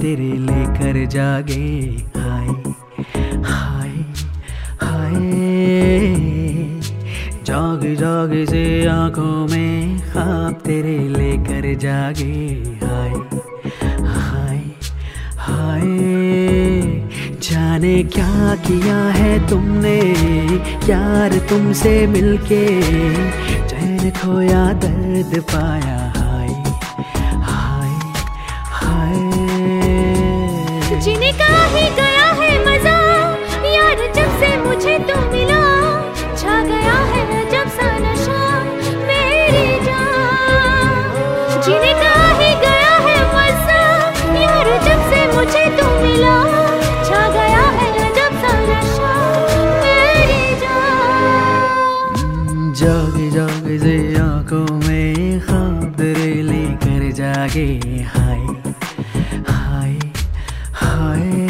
तेरे लेकर जागे। हाय हाय हाय, जाग जाग से आंखों में ख्वाब तेरे लेकर जागे। हाय हाय हाय, जाने क्या किया है तुमने यार तुमसे मिलके, चैन खोया दर्द पाया। हाय हाय हाय, जीने का ही गया है मजा यार जब से मुझे तुम मिला, छा गया है जब सा नशा मेरी जान। जीने का ही गया है मजा यार जब से मुझे तुम मिला, छा गया है जब सा नशा मेरी जान। जागे जागे से आंखों में ख्वाब तेरे लेकर जागे। हाय हाय हाय,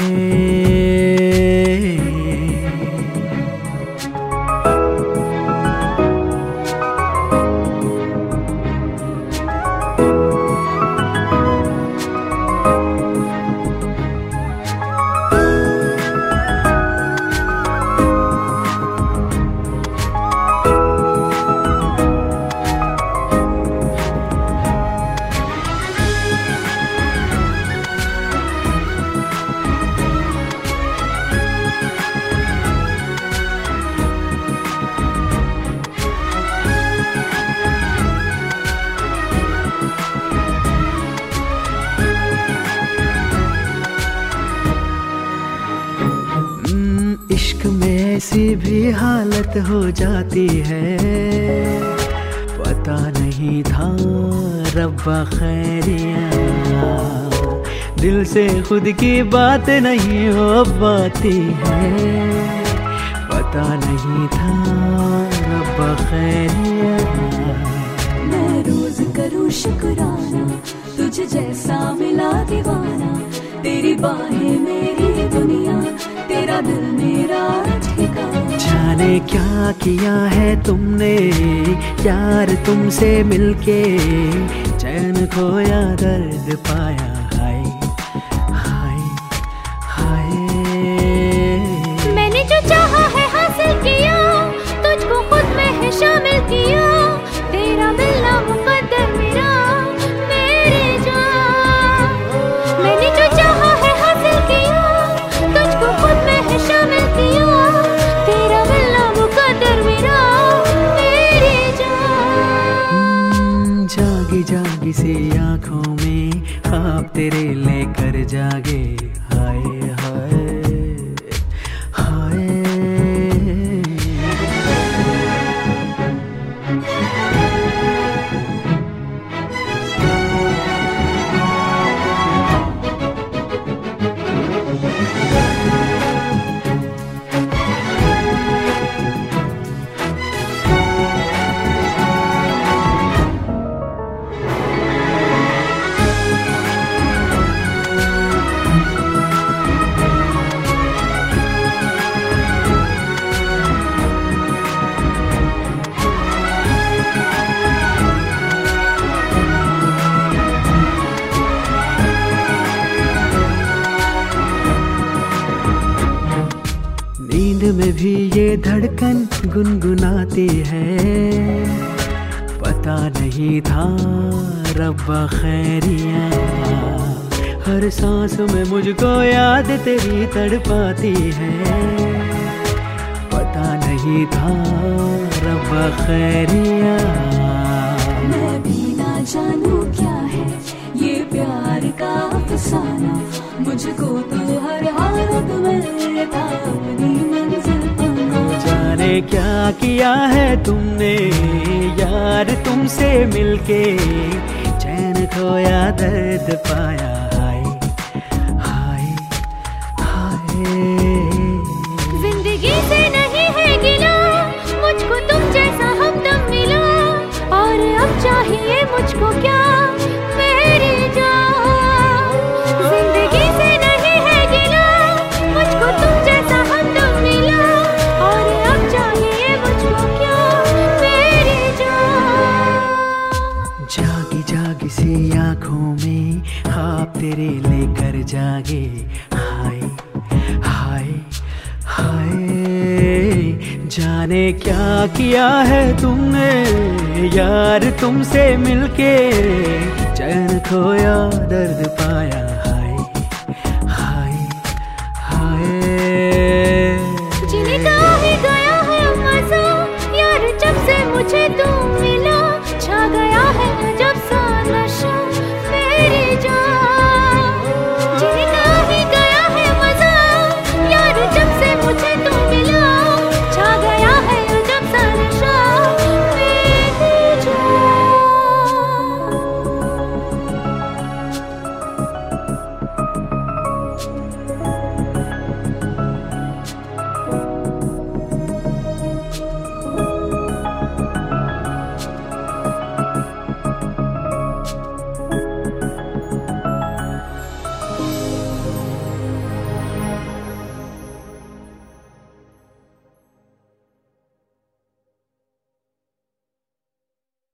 इश्क में ऐसी भी हालत हो जाती है, पता नहीं था रब्बा खैरिया, दिल से खुद की बात नहीं हो पाती है, पता नहीं था रब्बा खैरिया। मैं रोज करूँ शुक्राना तुझे जैसा मिला दीवाना, तेरी बाहें मेरी दुनिया, तेरा दिल मेरा ठिकाना। जाने क्या किया है तुमने यार तुमसे मिलके, चैन खोया दर्द पाया। हाय हाय हाय, मैंने जो चाहा है हासिल किया, तुझको खुद में है शामिल किया, तेरा मिलना मुकद्दर मेरा मेरी जान। मैंने जो चाहा है हासिल किया, तुझको खुद में है शामिल किया, तेरा मिलना मुकद्दर मेरा मेरी जान। जागी जागी सी आंखों में ख्वाब तेरे लेकर जागे। हाय हाय हाय, नींद में भी ये धड़कन गुनगुनाती है, पता नहीं था रब्बा खैरिया, हर सांस में मुझको याद तेरी तड़पाती है, पता नहीं था रब्बा खैरिया। मैं भी ना जानूं क्या है ये प्यार का अफसाना, मुझको तो हर हालत में था अपनी मंजिल पाना। जाने क्या किया है तुमने यार तुमसे मिलके, चैन खोया दर्द पाया। हाय हाय हाय, जिंदगी से नहीं है गिला, मुझको तुम जैसा हमदम मिला, और अब चाहिए मुझको क्या मेरी जान। जिंदगी से नहीं है गिला, मुझको तुम जैसा हमदम मिला, और अब चाहिए मुझको क्या मेरी जान। जागी जागी सी आंखों में ख्वाब कर जागे। हाय हाय हाय, जाने क्या किया है तुमने यार तुमसे मिलके, चैन खोया दर्द पाया।